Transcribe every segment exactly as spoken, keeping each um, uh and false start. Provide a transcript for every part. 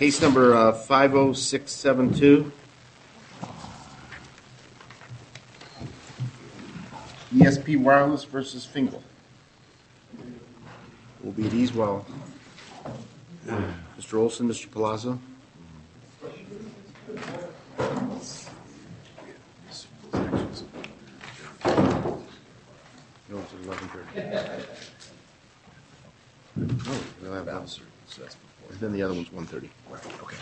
Case number uh, five oh six seven two. E S P Wireless versus Fingal. We'll be at ease while Mister Olson, Mister Palazzo. No, it's eleven thirty. Oh, we'll have Bowser. So that's before. And then the other one's one thirty. Right, okay.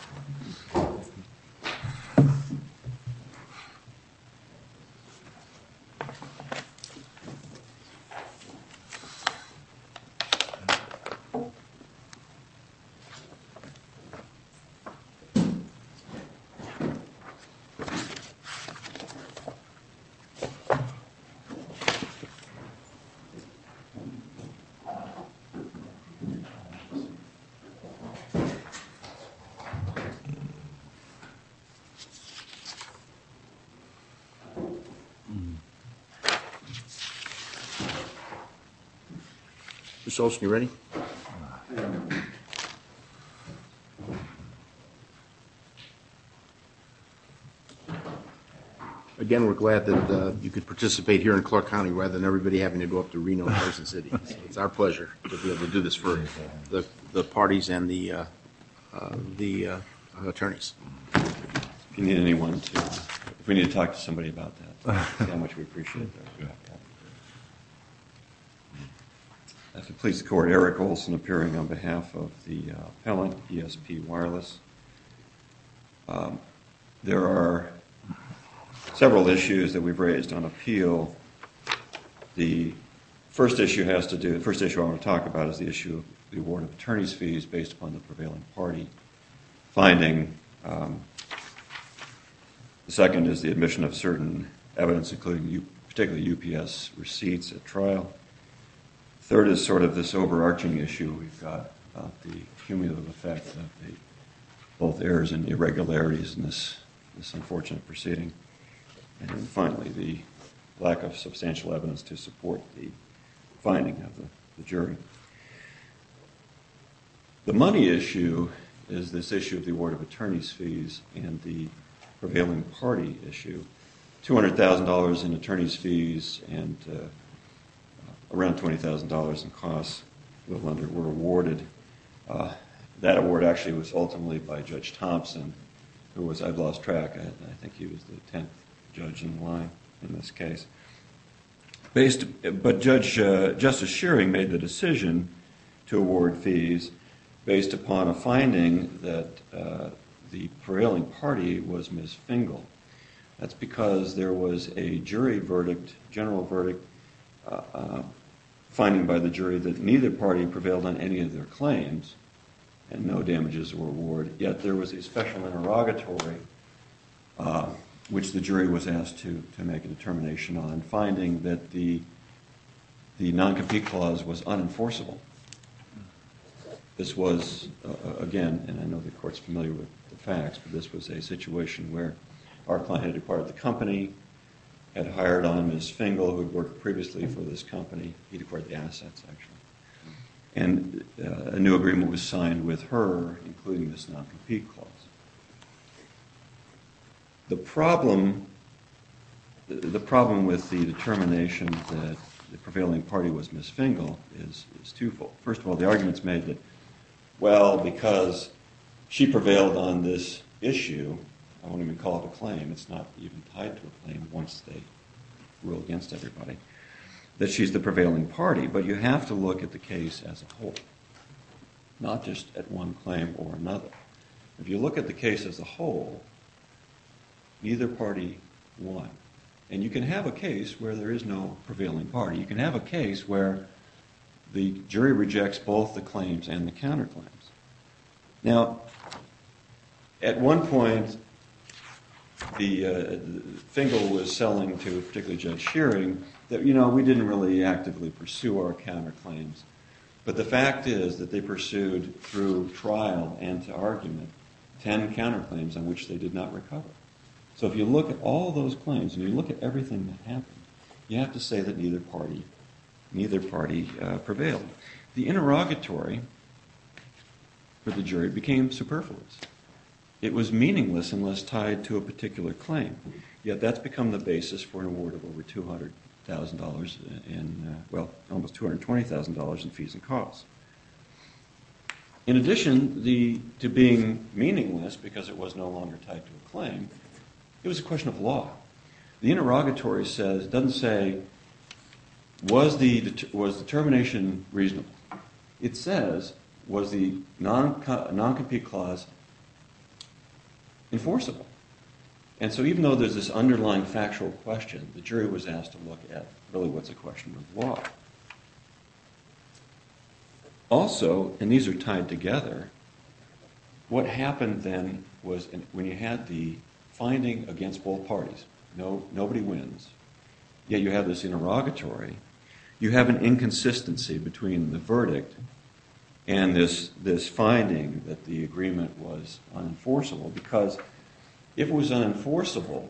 Mister Olson, you ready? Again, we're glad that uh, you could participate here in Clark County rather than everybody having to go up to Reno and Carson City. So it's our pleasure to be able to do this for the, the parties and the uh, uh, the uh, attorneys. If you need anyone to, if we need to talk to somebody about that, see how much we appreciate that. If it please the court, Eric Olson appearing on behalf of the uh, appellant, E S P Wireless. Um, there are several issues that we've raised on appeal. The first issue has to do, the first issue I want to talk about is the issue of the award of attorney's fees based upon the prevailing party finding. Um, the second is the admission of certain evidence, including U, particularly U P S receipts at trial. Third is sort of this overarching issue we've got about the cumulative effect of the both errors and irregularities in this, this unfortunate proceeding. And then finally, the lack of substantial evidence to support the finding of the, the jury. The money issue is this issue of the award of attorney's fees and the prevailing party issue. two hundred thousand dollars in attorney's fees and uh, around twenty thousand dollars in costs were awarded. Uh, that award actually was ultimately by Judge Thompson, who was, I've lost track, I, I think he was the tenth judge in line in this case. Based, but Judge uh, Justice Shearing made the decision to award fees based upon a finding that uh, the prevailing party was Miz Fingal. That's because there was a jury verdict, general verdict, uh, uh, finding by the jury that neither party prevailed on any of their claims and no damages were awarded. Yet there was a special interrogatory uh, which the jury was asked to, to make a determination on, finding that the, the non-compete clause was unenforceable. This was, uh, again, and I know the court's familiar with the facts, but this was a situation where our client had acquired the company, had hired on Miz Fingal, who had worked previously for this company. He'd acquired the assets, actually. And uh, a new agreement was signed with her, including this non-compete clause. The problem, the problem with the determination that the prevailing party was Miz Fingal is, is twofold. First of all, the argument's made that, well, because she prevailed on this issue, I won't even call it a claim, it's not even tied to a claim once they rule against everybody, that she's the prevailing party. But you have to look at the case as a whole, not just at one claim or another. If you look at the case as a whole, neither party won. And you can have a case where there is no prevailing party. You can have a case where the jury rejects both the claims and the counterclaims. Now, at one point, the uh, Fingal was selling to particularly Judge Shearing that, you know, we didn't really actively pursue our counterclaims. But the fact is that they pursued through trial and to argument ten counterclaims on which they did not recover. So if you look at all those claims and you look at everything that happened, you have to say that neither party, neither party uh, prevailed. The interrogatory for the jury became superfluous. It was meaningless unless tied to a particular claim. Yet that's become the basis for an award of over two hundred thousand dollars in, uh, well, almost two hundred twenty thousand dollars in fees and costs. In addition the, to being meaningless because it was no longer tied to a claim, it was a question of law. The interrogatory says, doesn't say, was the, was the termination reasonable? It says, was the non, non-compete clause enforceable? And so even though there's this underlying factual question, the jury was asked to look at really what's a question of law. Also, and these are tied together, what happened then was in, when you had the finding against both parties, no, nobody wins, yet you have this interrogatory, you have an inconsistency between the verdict and this, this finding that the agreement was unenforceable, because if it was unenforceable,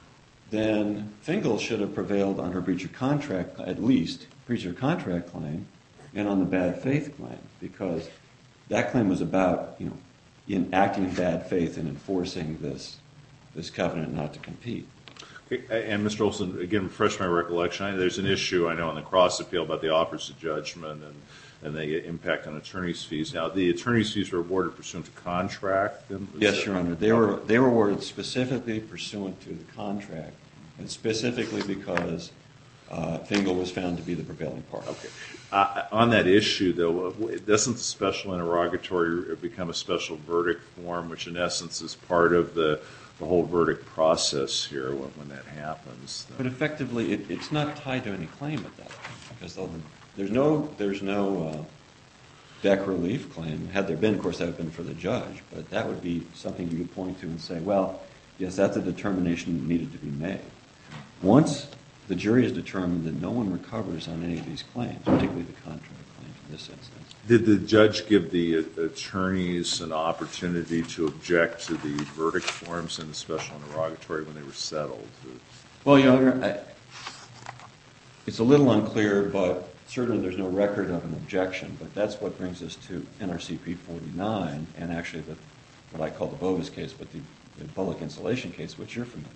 then Fingal should have prevailed on her breach of contract, at least breach of contract claim, and on the bad faith claim, because that claim was about, you know, in acting in bad faith and enforcing this this covenant not to compete. Okay, and Mister Olson, again, refresh my recollection. I, there's an issue I know on the cross appeal about the offers of judgment and and the impact on attorney's fees. Now, the attorney's fees were awarded pursuant to contract. Then, yes, that, Your Honor. They were they were awarded specifically pursuant to the contract, and specifically because uh, Fingal was found to be the prevailing party. Okay. Uh, on that issue, though, doesn't the special interrogatory become a special verdict form, which in essence is part of the, the whole verdict process here when, when that happens? But effectively, it, it's not tied to any claim at that point, because there's no there's no uh, deck relief claim. Had there been, of course, that would have been for the judge, but that would be something you could point to and say, well, yes, that's a determination that needed to be made. Once the jury has determined that no one recovers on any of these claims, particularly the contract claims in this instance. Did the judge give the attorneys an opportunity to object to the verdict forms in the special interrogatory when they were settled? Well, Your Honor, I, it's a little unclear, but certainly there's no record of an objection. But that's what brings us to N R C P forty-nine, and actually the, what I call the Bovis case, but the, the public insulation case, which you're familiar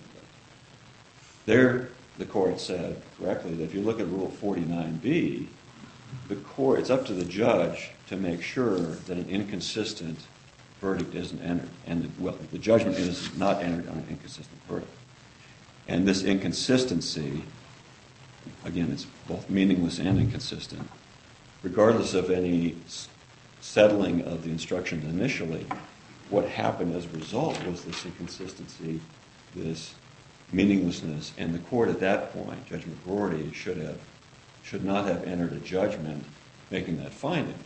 with. There, the court said correctly that if you look at Rule forty-nine B, the court, it's up to the judge to make sure that an inconsistent verdict isn't entered. And, well, the judgment is not entered on an inconsistent verdict. And this inconsistency, again, it's both meaningless and inconsistent. Regardless of any settling of the instructions initially, what happened as a result was this inconsistency, this meaninglessness, and the court at that point, Judge McGroarty, should have, should not have entered a judgment making that finding.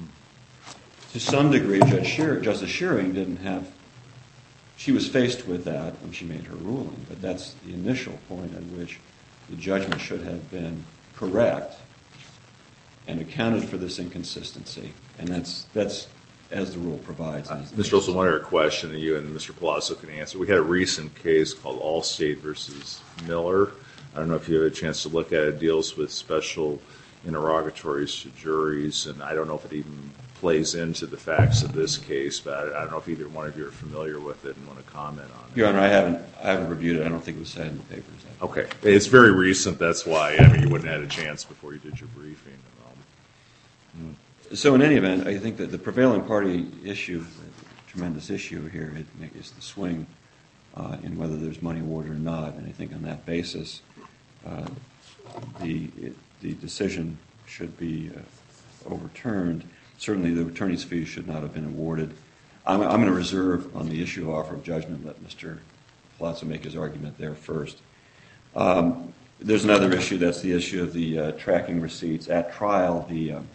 To some degree, Judge Shear, Justice Shearing didn't have, she was faced with that when she made her ruling, but that's the initial point at which the judgment should have been correct and accounted for this inconsistency, and that's that's as the rule provides. Uh, Mister Olson, one other question that you and Mister Palazzo can answer. We had a recent case called Allstate versus Miller. I don't know if you had a chance to look at it. It deals with special interrogatories to juries, and I don't know if it even plays into the facts of this case, but I, I don't know if either one of you are familiar with it and want to comment on it. Your Honor, I haven't I haven't reviewed it. I don't think it was cited in the papers. Okay. It's very recent, that's why. I mean, you wouldn't have had a chance before you did your briefing. Um, So in any event, I think that the prevailing party issue, the tremendous issue here, it is the swing uh, in whether there's money awarded or not. And I think on that basis, uh, the it, the decision should be uh, overturned. Certainly, the attorney's fees should not have been awarded. I'm, I'm going to reserve on the issue of offer of judgment. Let Mister Palazzo make his argument there first. Um, there's another issue. That's the issue of the uh, tracking receipts at trial. The uh,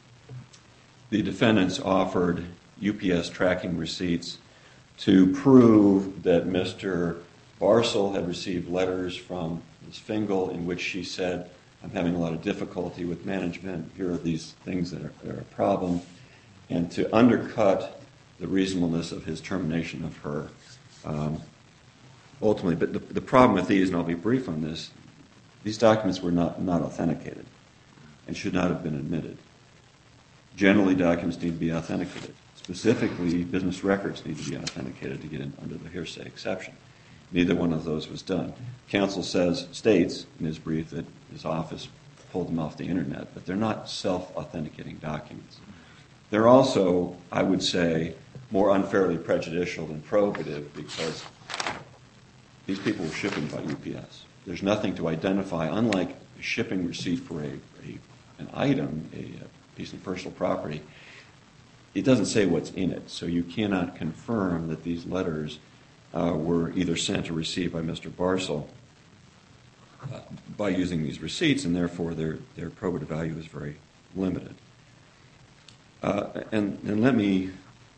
The defendants offered U P S tracking receipts to prove that Mister Barcel had received letters from Miz Fingal in which she said, I'm having a lot of difficulty with management. Here are these things that are, that are a problem. And to undercut the reasonableness of his termination of her. Um, ultimately, but the, the problem with these, and I'll be brief on this, these documents were not, not authenticated and should not have been admitted. Generally, documents need to be authenticated. It's specifically business records need to be authenticated to get in under the hearsay exception. Neither one of those was done. Counsel says, states in his brief that his office pulled them off the internet, but they're not self-authenticating documents. They're also, I would say, more unfairly prejudicial than probative because these people were shipping by U P S. There's nothing to identify, unlike a shipping receipt for a, a an item, a, a piece of personal property. It doesn't say what's in it, so you cannot confirm that these letters uh, were either sent or received by Mister Barcel uh, by using these receipts, and therefore their, their probative value is very limited. Uh, and, and let me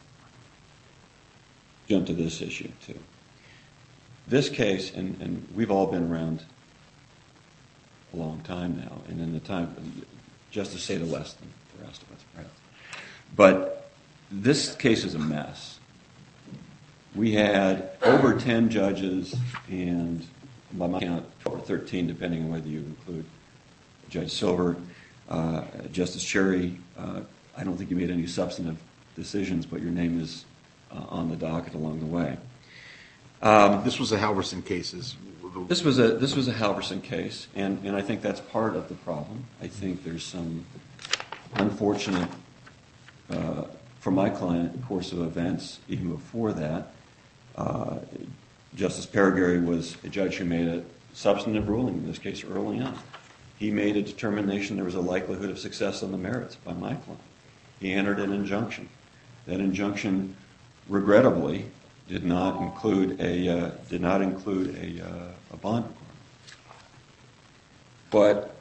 jump to this issue, too. This case, and, and we've all been around a long time now, and in the time, just to say the less than the rest of us, perhaps. But this case is a mess. We had over ten judges, and by my count, twelve or thirteen, depending on whether you include Judge Silver, uh, Justice Cherry. Uh, I don't think you made any substantive decisions, but your name is uh, on the docket along the way. Um, this was a Halverson case. Is, This was a this was a Halverson case, and, and I think that's part of the problem. I think there's some unfortunate, uh, for my client, course of events even before that. Uh, Justice Paragary was a judge who made a substantive ruling in this case early on. He made a determination there was a likelihood of success on the merits by my client. He entered an injunction. That injunction, regrettably, did not include a uh, did not include a, uh, a bond requirement. But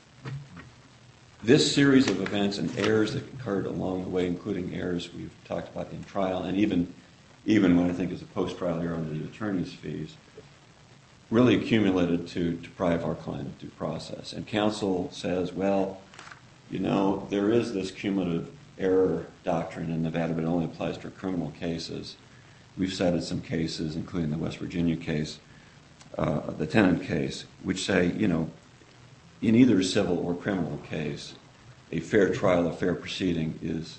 this series of events and errors that occurred along the way, including errors we've talked about in trial, and even even when I think is a post-trial error under the attorney's fees, really accumulated to deprive our client of due process. And counsel says, well, you know, there is this cumulative error doctrine in Nevada, but it only applies to criminal cases. We've cited some cases, including the West Virginia case, uh, the Tennant case, which say, you know, in either civil or criminal case, a fair trial, a fair proceeding is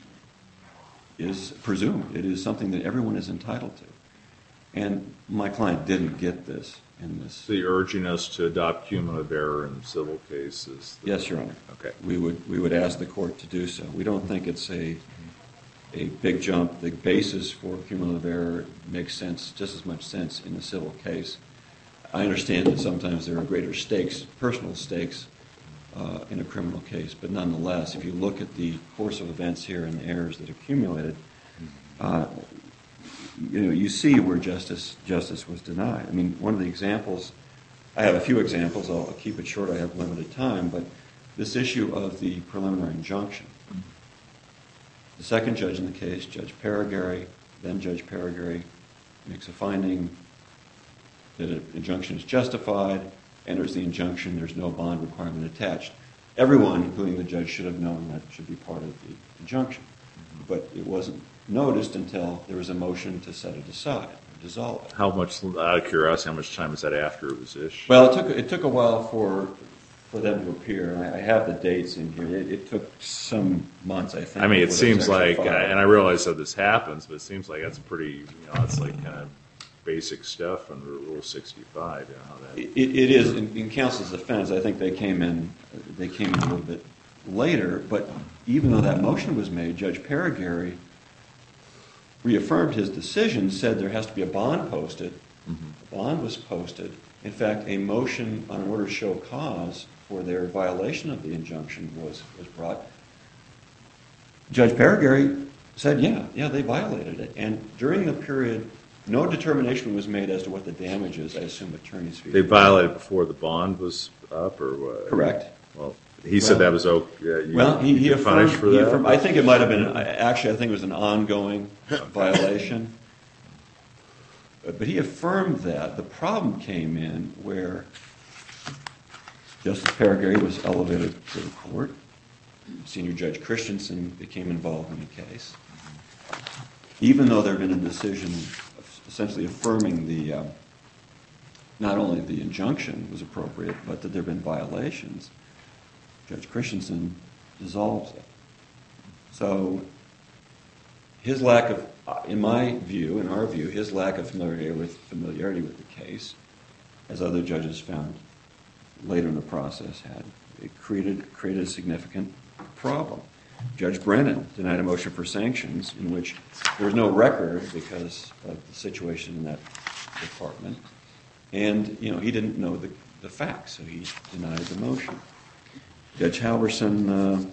is presumed. It is something that everyone is entitled to. And my client didn't get this in this. So you're urging us to adopt cumulative error in civil cases? Yes, Your Honor. Okay. We would we would ask the court to do so. We don't think it's a a big jump. The basis for cumulative error makes sense, just as much sense in the civil case. I understand that sometimes there are greater stakes, personal stakes, uh, in a criminal case, but nonetheless, if you look at the course of events here and the errors that accumulated, uh, you know, you see where justice justice was denied. I mean, one of the examples, I have a few examples. I'll, I'll keep it short. I have limited time, but this issue of the preliminary injunction. The second judge in the case, Judge Paragary, then Judge Paragary, makes a finding that an injunction is justified, enters the injunction, there's no bond requirement attached. Everyone, including the judge, should have known that should be part of the injunction. But it wasn't noticed until there was a motion to set it aside, or dissolve it. How much, out of curiosity, how much time was that after it was issued? Well, it took it took a while for for them to appear. And I, I have the dates in here. It, it took some months, I think. I mean, it before seems those actually like, filed. and I realize that this happens, but it seems like that's pretty, you know, it's like kind of basic stuff under Rule sixty-five. You know, how that, It, it is in, in counsel's defense. I think they came in they came in a little bit later. But even though that motion was made, Judge Paragary reaffirmed his decision, said there has to be a bond posted. Mm-hmm. The bond was posted. In fact, a motion on order to show cause for their violation of the injunction was, was brought. Judge Paragary said, yeah, yeah, they violated it. And during the period, no determination was made as to what the damage is. I assume attorney's fees. they violated before the bond was up, or what? Correct. Well, he said Well- that was okay. You, Well, he, you he get affirmed, punished for he that. affirmed- I think it might have been, actually, I think it was an ongoing violation. But but he affirmed that. The problem came in where Justice Paragary was elevated to the court. Senior Judge Christensen became involved in the case. Even though there had been a decision essentially affirming the, uh, not only the injunction was appropriate, but that there had been violations, Judge Christensen dissolves it. So his lack of, in my view, in our view, his lack of familiarity with, familiarity with the case, as other judges found later in the process had, it created, created a significant problem. Judge Brennan denied a motion for sanctions in which there was no record because of the situation in that department. And, you know, he didn't know the, the facts, so he denied the motion. Judge Halverson, uh,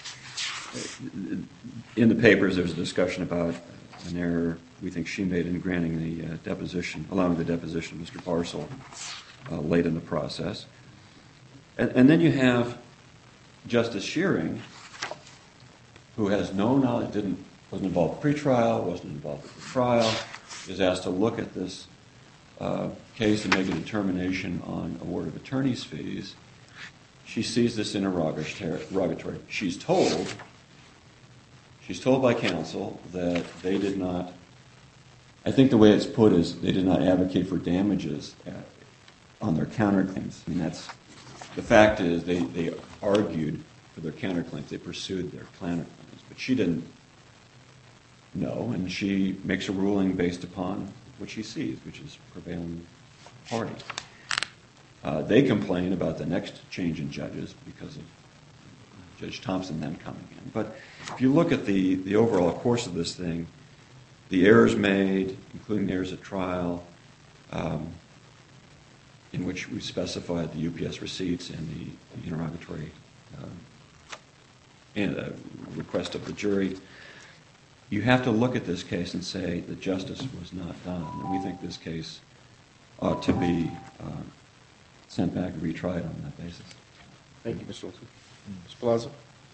in the papers, there's a discussion about an error we think she made in granting the uh, deposition, allowing the deposition of Mister Barsel uh, late in the process. And, and then you have Justice Shearing, who has no knowledge, didn't, wasn't involved in pre-trial, wasn't involved in the trial, is asked to look at this uh, case and make a determination on award of attorney's fees. She sees this interrogatory. She's told, she's told by counsel that they did not, I think the way it's put is they did not advocate for damages at, on their counterclaims. I mean, that's, the fact is they, they argued for their counterclaims. They pursued their counterclaims. But she didn't know, and she makes a ruling based upon what she sees, which is prevailing party. Uh, they complain about the next change in judges because of Judge Thompson then coming in. But if you look at the, the overall course of this thing, the errors made, including errors at trial, um, in which we specified the U P S receipts and the, the interrogatory uh, and a request of the jury, you have to look at this case and say that justice was not done. And we think this case ought to be uh, sent back and retried on that basis. Thank you, Mister Olson. Mister Palazzo?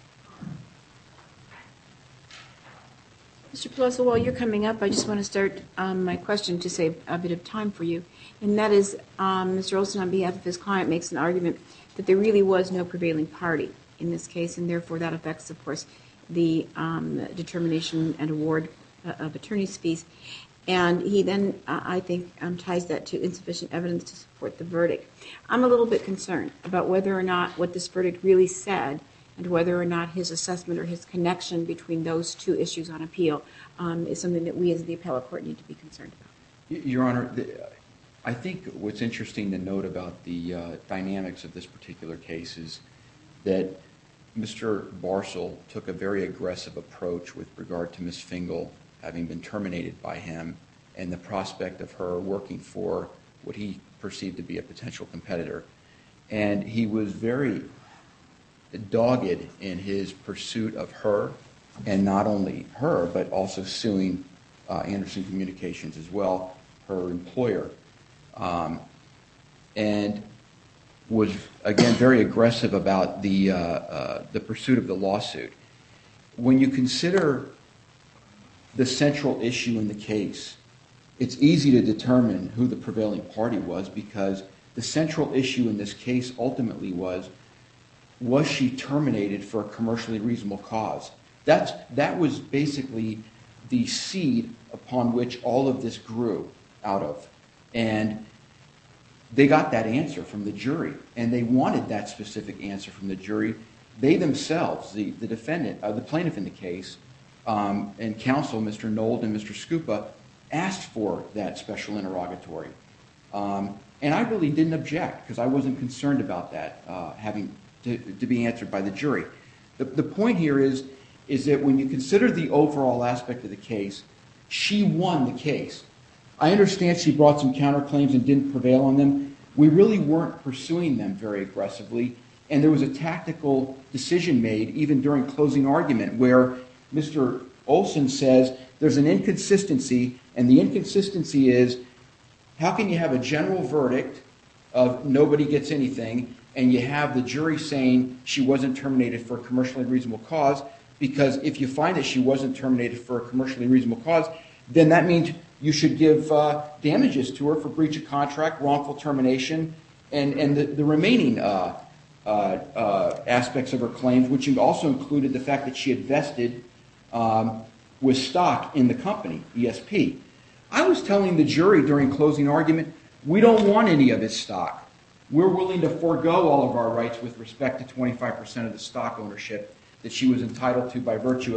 Mister Palazzo, while you're coming up, I just want to start um, my question to save a bit of time for you. And that is, um, Mister Olson, on behalf of his client, makes an argument that there really was no prevailing party in this case, and therefore that affects, of course, the um, determination and award uh, of attorney's fees. And he then, uh, I think, um, ties that to insufficient evidence to support the verdict. I'm a little bit concerned about whether or not what this verdict really said and whether or not his assessment or his connection between those two issues on appeal um, is something that we as the appellate court need to be concerned about. Your Honor, the, I think what's interesting to note about the uh, dynamics of this particular case is that Mister Barsel took a very aggressive approach with regard to Miz Fingal having been terminated by him and the prospect of her working for what he perceived to be a potential competitor. And he was very dogged in his pursuit of her, and not only her, but also suing uh, Anderson Communications as well, her employer. Um, and was, again, very aggressive about the, uh, uh, the pursuit of the lawsuit. When you consider the central issue in the case, it's easy to determine who the prevailing party was because the central issue in this case ultimately was, was she terminated for a commercially reasonable cause? That's, that was basically the seed upon which all of this grew out of. And they got that answer from the jury, and they wanted that specific answer from the jury. They themselves, the, the defendant, uh, the plaintiff in the case, um, and counsel, Mister Nold and Mister Scupa, asked for that special interrogatory. Um, and I really didn't object because I wasn't concerned about that uh, having to, to be answered by the jury. The, the point here is, is that when you consider the overall aspect of the case, she won the case. I understand she brought some counterclaims and didn't prevail on them. We really weren't pursuing them very aggressively, and there was a tactical decision made even during closing argument where Mister Olson says there's an inconsistency, and the inconsistency is how can you have a general verdict of nobody gets anything, and you have the jury saying she wasn't terminated for a commercially reasonable cause, because if you find that she wasn't terminated for a commercially reasonable cause, then that means you should give uh, damages to her for breach of contract, wrongful termination, and, and the, the remaining uh, uh, uh, aspects of her claims, which also included the fact that she had vested um, with stock in the company, E S P. I was telling the jury during closing argument, we don't want any of his stock. We're willing to forego all of our rights with respect to twenty-five percent of the stock ownership that she was entitled to by virtue of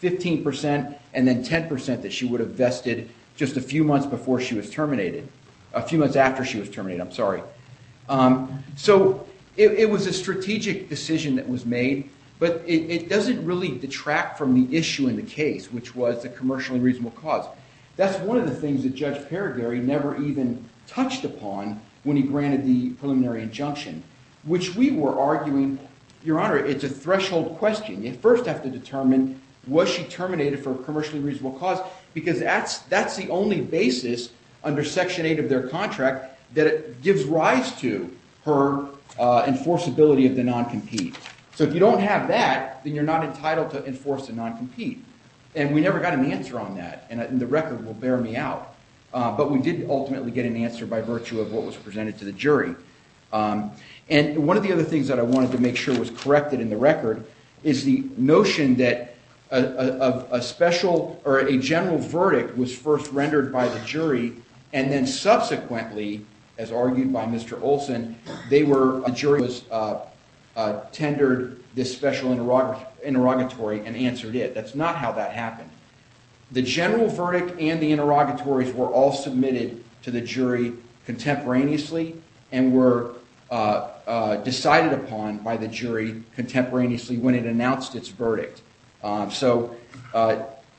fifteen percent and then ten percent that she would have vested just a few months before she was terminated, a few months after she was terminated, I'm sorry. Um, so it, it was a strategic decision that was made, but it, it doesn't really detract from the issue in the case, which was the commercially reasonable cause. That's one of the things that Judge Paragary never even touched upon when he granted the preliminary injunction, which we were arguing, Your Honor, it's a threshold question. You first have to determine, was she terminated for a commercially reasonable cause? Because that's, that's the only basis under Section eight of their contract that it gives rise to her uh, enforceability of the non-compete. So if you don't have that, then you're not entitled to enforce the non-compete. And we never got an answer on that, and, and the record will bear me out. Uh, but we did ultimately get an answer by virtue of what was presented to the jury. Um, and one of the other things that I wanted to make sure was corrected in the record is the notion that a, a, a special or a general verdict was first rendered by the jury, and then subsequently, as argued by Mister Olson, they were the jury was uh, uh, tendered this special interrog- interrogatory and answered it. That's not how that happened. The general verdict and the interrogatories were all submitted to the jury contemporaneously and were uh, uh, decided upon by the jury contemporaneously when it announced its verdict. Um, so uh,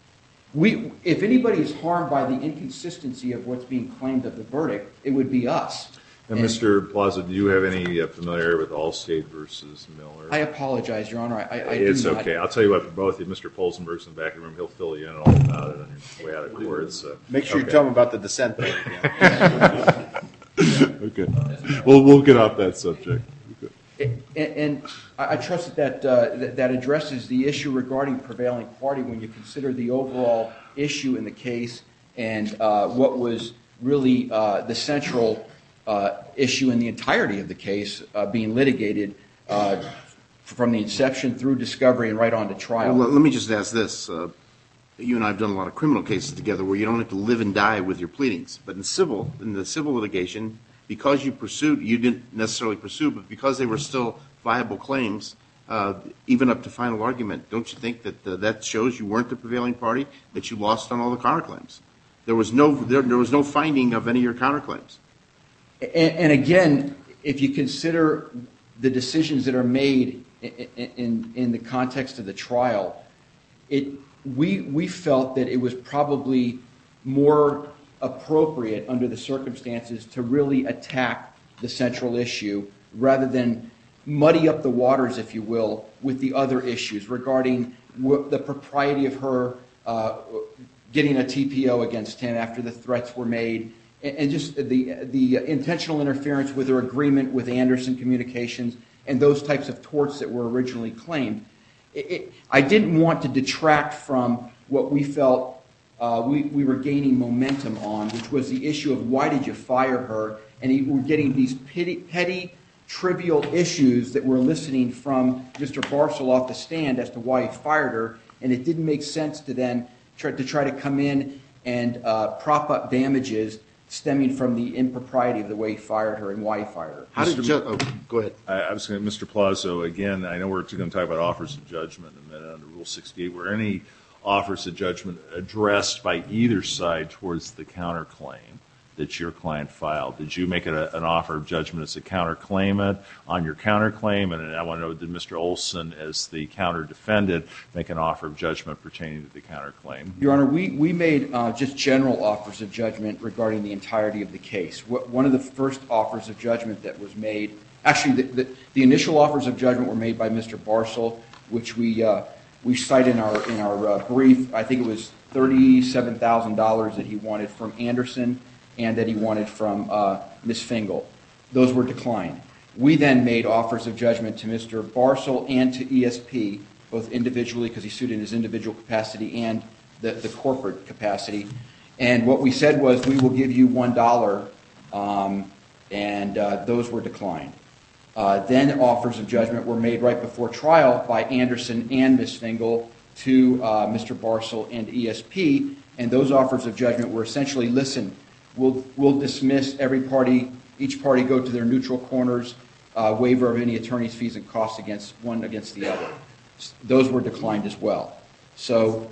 we, if anybody is harmed by the inconsistency of what's being claimed of the verdict, it would be us. And, and Mister Plaza, do you have any uh, familiarity with Allstate versus Miller? I apologize, Your Honor. I, I it's do not. okay. I'll tell you what, for both of you, Mister Polsenberg's in the back of the room. He'll fill you in all about it on your way out of court. So. Make sure okay. you tell them about the dissent thing again. Okay. Well, we'll get off that subject. And, and I trust that uh, that that addresses the issue regarding prevailing party when you consider the overall issue in the case and uh, what was really uh, the central uh, issue in the entirety of the case uh, being litigated uh, from the inception through discovery and right on to trial. Well, let me just ask this. Uh, you and I have done a lot of criminal cases together where you don't have to live and die with your pleadings. But in civil, in the civil litigation, because you pursued, you didn't necessarily pursue, but because they were still viable claims, uh, even up to final argument, don't you think that uh, that shows you weren't the prevailing party, that you lost on all the counterclaims? There was no, there, there was no finding of any of your counterclaims. And, and again, if you consider the decisions that are made in, in, in the context of the trial, it, we, we felt that it was probably more appropriate under the circumstances to really attack the central issue rather than muddy up the waters, if you will, with the other issues regarding w- the propriety of her uh, getting a T P O against him after the threats were made, and, and just the the intentional interference with her agreement with Anderson Communications and those types of torts that were originally claimed. It, it, I didn't want to detract from what we felt Uh, we, we were gaining momentum on, which was the issue of why did you fire her, and he, we're getting these petty, petty, trivial issues that we're eliciting from Mister Barcel off the stand as to why he fired her, and it didn't make sense to then try to try to come in and uh, prop up damages stemming from the impropriety of the way he fired her and why he fired her. How did ju- oh, go ahead. I, I was going to, Mister Plazo, again, I know we're going to talk about offers of judgment in a minute under Rule sixty-eight. Were any offers of judgment addressed by either side towards the counterclaim that your client filed? Did you make it a, an offer of judgment as a counterclaimant on your counterclaim? And I want to know, did Mister Olson, as the counter-defendant, make an offer of judgment pertaining to the counterclaim? Your Honor, we, we made uh, just general offers of judgment regarding the entirety of the case. What, one of the first offers of judgment that was made, actually the, the, the initial offers of judgment were made by Mister Barcel, which we uh, we cite in our in our uh, brief. I think it was thirty-seven thousand dollars that he wanted from Anderson and that he wanted from uh, Miz Fingal. Those were declined. We then made offers of judgment to Mister Barcel and to E S P, both individually because he sued in his individual capacity and the, the corporate capacity. And what we said was we will give you one dollar, um, and uh, those were declined. Uh, then offers of judgment were made right before trial by Anderson and Miz Fingal to uh, Mister Barcel and E S P, and those offers of judgment were essentially, listen, we'll, we'll dismiss every party, each party go to their neutral corners, uh, waiver of any attorney's fees and costs against one against the other. Those were declined as well. So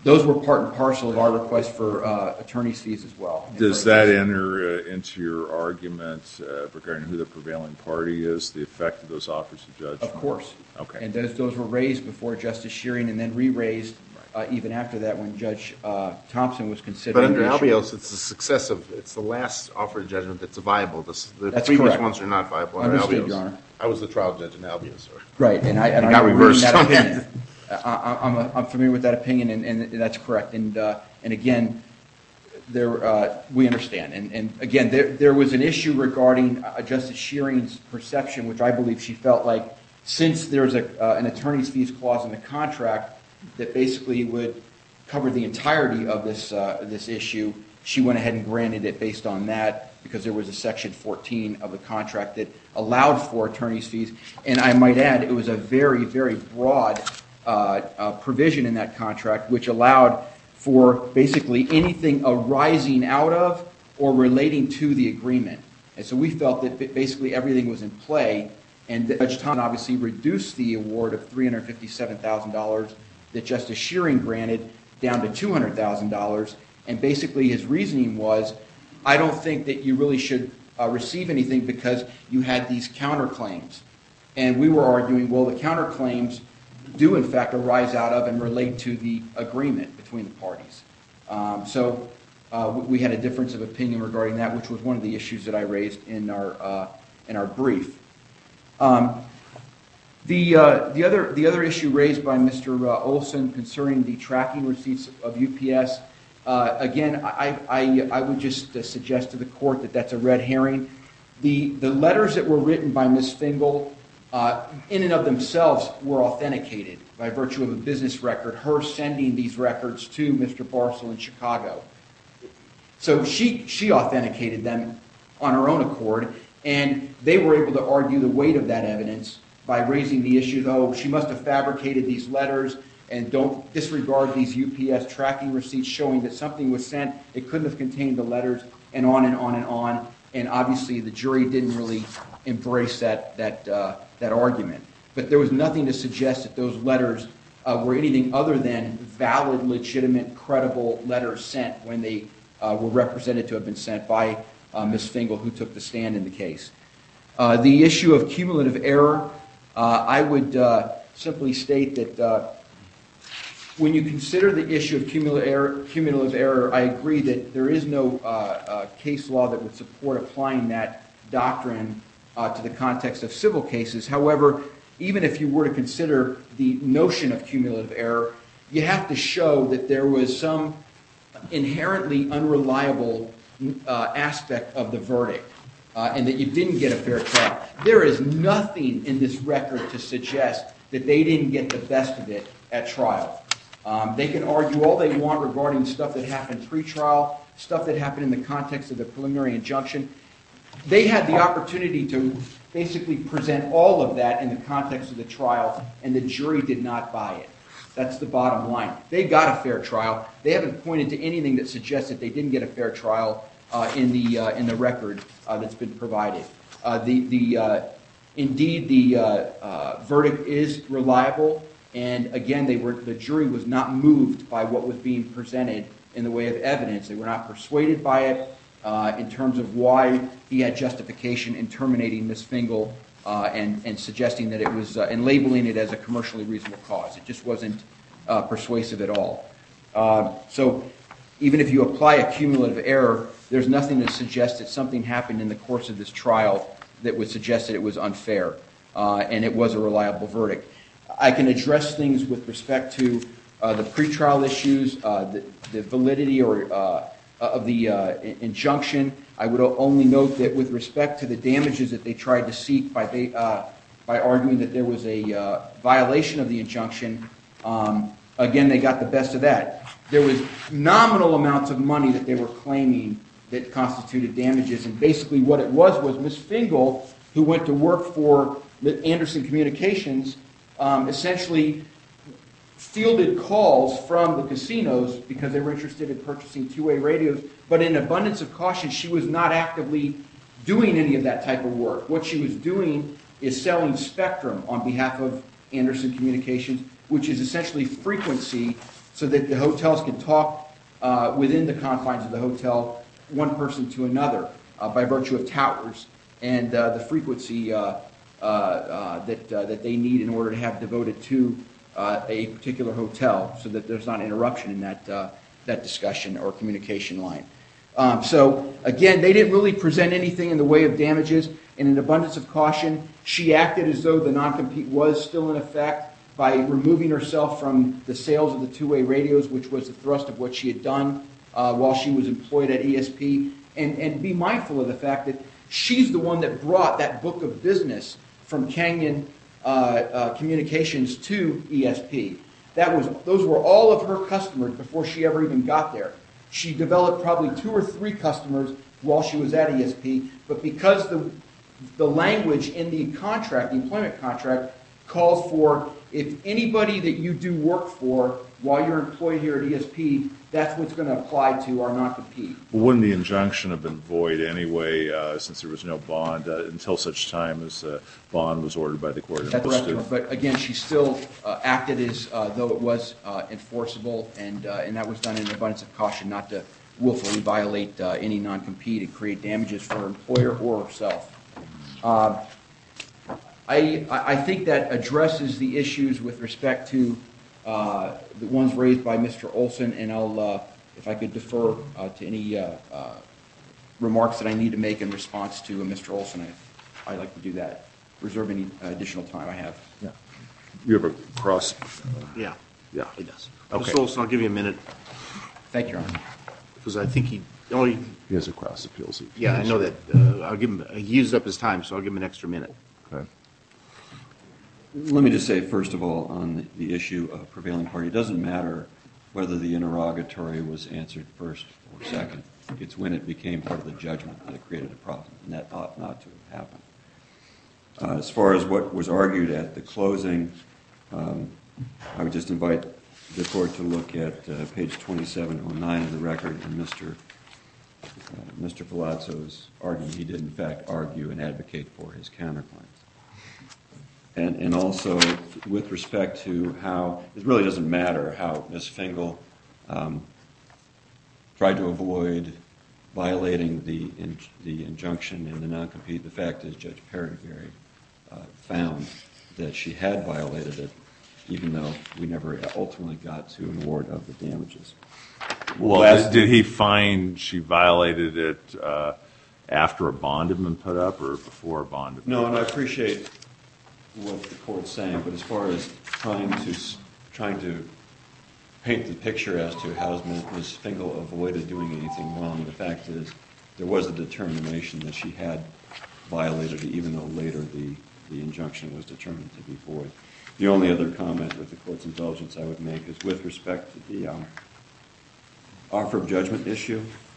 those were part and parcel of our request for uh, attorney's fees as well. Does that enter uh, into your argument uh, regarding who the prevailing party is, the effect of those offers of judgment? Of course. Okay. And those, those were raised before Justice Shearing and then re-raised uh, even after that when Judge uh, Thompson was considering But under the issue. Albios, it's the success of, it's the last offer of judgment that's viable. The, the That's previous correct. ones are not viable under Understood, Albios. Your Honor. I was the trial judge in Albios. So. Right, and I, and It I got remember reading reversed that on that. opinion. I, I, I'm, a, I'm familiar with that opinion, and, and that's correct. And uh, and again, there uh, we understand. And, and again, there there was an issue regarding uh, Justice Shearing's perception, which I believe she felt like since there's a uh, an attorney's fees clause in the contract that basically would cover the entirety of this uh, this issue, she went ahead and granted it based on that because there was a section fourteen of the contract that allowed for attorney's fees. And I might add, it was a very, very broad uh, uh, provision in that contract which allowed for basically anything arising out of or relating to the agreement. And so we felt that basically everything was in play, and Judge Thompson obviously reduced the award of three hundred fifty-seven thousand dollars that Justice Shearing granted down to two hundred thousand dollars. And basically his reasoning was, I don't think that you really should uh, receive anything because you had these counterclaims. And we were arguing, well, the counterclaims do in fact arise out of and relate to the agreement between the parties. Um, so uh, we had a difference of opinion regarding that, which was one of the issues that I raised in our uh, in our brief. Um, the uh, the other the other issue raised by Mister Uh, Olson concerning the tracking receipts of U P S. Uh, again, I, I, I would just uh, suggest to the court that that's a red herring. The, the letters that were written by Miz Fingal, uh, in and of themselves, were authenticated by virtue of a business record, her sending these records to Mister Barcel in Chicago. So she, she authenticated them on her own accord, and they were able to argue the weight of that evidence by raising the issue, oh, she must have fabricated these letters, and don't disregard these U P S tracking receipts showing that something was sent, it couldn't have contained the letters, and on and on and on. And obviously the jury didn't really embrace that, that, uh, that argument. But there was nothing to suggest that those letters uh, were anything other than valid, legitimate, credible letters sent when they uh, were represented to have been sent by uh, Miz Fingal, who took the stand in the case. Uh, the issue of cumulative error, uh, I would uh, simply state that uh, when you consider the issue of cumulative error, cumulative error, I agree that there is no uh, uh, case law that would support applying that doctrine uh, to the context of civil cases. However, even if you were to consider the notion of cumulative error, you have to show that there was some inherently unreliable uh, aspect of the verdict uh, and that you didn't get a fair trial. There is nothing in this record to suggest that they didn't get the best of it at trial. Um, they can argue all they want regarding stuff that happened pre-trial, stuff that happened in the context of the preliminary injunction. They had the opportunity to basically present all of that in the context of the trial, and the jury did not buy it. That's the bottom line. They got a fair trial. They haven't pointed to anything that suggests that they didn't get a fair trial uh, in the uh, in the record uh, that's been provided. Uh, the the uh, indeed the uh, uh, verdict is reliable. And again, they were, the jury was not moved by what was being presented in the way of evidence. They were not persuaded by it uh, in terms of why he had justification in terminating Miz Fingal uh, and, and suggesting that it was, uh, and labeling it as a commercially reasonable cause. It just wasn't uh, persuasive at all. Uh, so even if you apply a cumulative error, there's nothing to suggest that something happened in the course of this trial that would suggest that it was unfair uh, and it was a reliable verdict. I can address things with respect to uh, the pretrial issues, uh, the, the validity or uh, of the uh, injunction. I would only note that with respect to the damages that they tried to seek by they, uh, by arguing that there was a uh, violation of the injunction, um, again, they got the best of that. There was nominal amounts of money that they were claiming that constituted damages, and basically what it was was Miz Fingal, who went to work for Anderson Communications, Um, essentially fielded calls from the casinos because they were interested in purchasing two-way radios, but in abundance of caution, she was not actively doing any of that type of work. What she was doing is selling spectrum on behalf of Anderson Communications, which is essentially frequency so that the hotels can talk uh, within the confines of the hotel, one person to another, uh, by virtue of towers and uh, the frequency uh, uh, uh, that uh, that they need in order to have devoted to uh, a particular hotel, so that there's not interruption in that uh, that discussion or communication line. Um, so again, they didn't really present anything in the way of damages. In an abundance of caution, she acted as though the non-compete was still in effect by removing herself from the sales of the two-way radios, which was the thrust of what she had done uh, while she was employed at E S P. And, and be mindful of the fact that she's the one that brought that book of business from Canyon uh, uh, Communications to E S P. That was, those were all of her customers before she ever even got there. She developed probably two or three customers while she was at E S P, but because the the language in the contract, the employment contract, calls for if anybody that you do work for while you're employed here at E S P, that's what's going to apply to our non-compete. Well, wouldn't the injunction have been void anyway, uh, since there was no bond, uh, until such time as uh, bond was ordered by the court? That's correct, but again, she still uh, acted as uh, though it was uh, enforceable, and uh, and that was done in an abundance of caution, not to willfully violate uh, any non-compete and create damages for her employer or herself. Uh, I, I think that addresses the issues with respect to uh, the ones raised by Mister Olson, and I'll, uh, if I could defer uh, to any uh, uh, remarks that I need to make in response to uh, Mister Olson, I, I'd like to do that. Reserve any additional time I have. Yeah. You have a cross? Yeah, Yeah. he does. Okay. Mister Olson, I'll give you a minute, Thank you, Your Honor. because I think he, oh, he, He has a cross appeals. yeah, I know that. Uh, I'll give him, he used up his time, so I'll give him an extra minute. Okay. Let me just say, first of all, on the, the issue of prevailing party, it doesn't matter whether the interrogatory was answered first or second. It's when it became part of the judgment that it created a problem, and that ought not to have happened. Uh, as far as what was argued at the closing, um, I would just invite the court to look at uh, page twenty-seven oh nine of the record, and Mister Uh, Mister Palazzo's argument. He did, in fact, argue and advocate for his counterclaims. And, and also, with respect to how, it really doesn't matter how Miz Fingal um, tried to avoid violating the, in, the injunction and the non-compete. The fact is, Judge Perryberry uh, found that she had violated it, even though we never ultimately got to an award of the damages. Well, Last- did, did he find she violated it uh, after a bond had been put up or before a bond had been No, put and I up? appreciate what the court's saying, but as far as trying to trying to paint the picture as to how Miz Fingal avoided doing anything wrong, the fact is there was a determination that she had violated it, even though later the, the injunction was determined to be void. The only other comment, with the court's indulgence, I would make is with respect to the um, offer of judgment issue.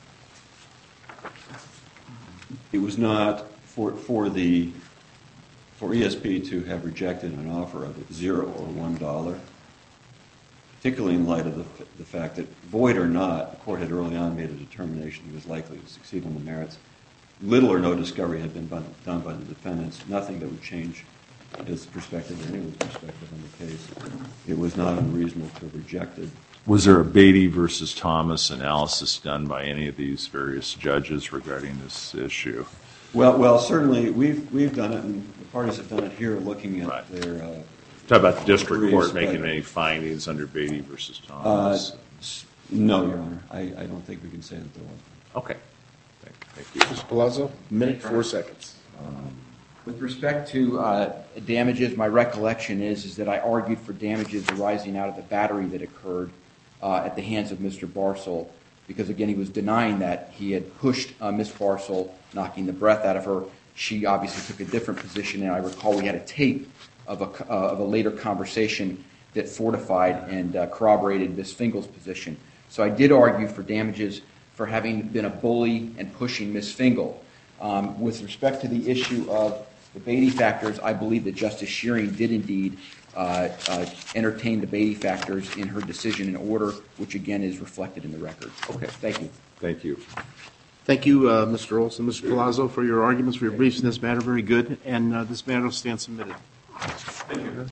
It was not for for the for E S P to have rejected an offer of zero or one dollar, particularly in light of the, the fact that, void or not, the court had early on made a determination he was likely to succeed on the merits. Little or no discovery had been done by the defendants, nothing that would change his perspective or anyone's perspective on the case. It was not unreasonable to have rejected. Was there a Beatty versus Thomas analysis done by any of these various judges regarding this issue? Well, well, certainly we've we've done it, and the parties have done it here, looking at Right. their. Uh, Talk about the district Agrees, court making but- any findings under Beatty versus uh, Thomas. s- no, Your Honor, I, I don't think we can say that there was. Okay. Thank, thank you. Mister Palazzo, minute, four seconds. With respect to uh, damages, my recollection is is that I argued for damages arising out of the battery that occurred uh, at the hands of Mister Barcel, because again he was denying that he had pushed uh, Miss Barcel, knocking the breath out of her. She obviously took a different position, and I recall we had a tape of a uh, of a later conversation that fortified and uh, corroborated Miss Fingal's position. So I did argue for damages for having been a bully and pushing Miss Fingal. Um, with respect to the issue of the Beatty factors, I believe that Justice Shearing did indeed uh, uh, entertain the Beatty factors in her decision and order, which again is reflected in the record. Okay, thank you. Thank you. Thank you, uh, Mister Olson, Mister Palazzo, for your arguments, for your briefs in this matter. Very good. And uh, this matter will stand submitted. Thank you.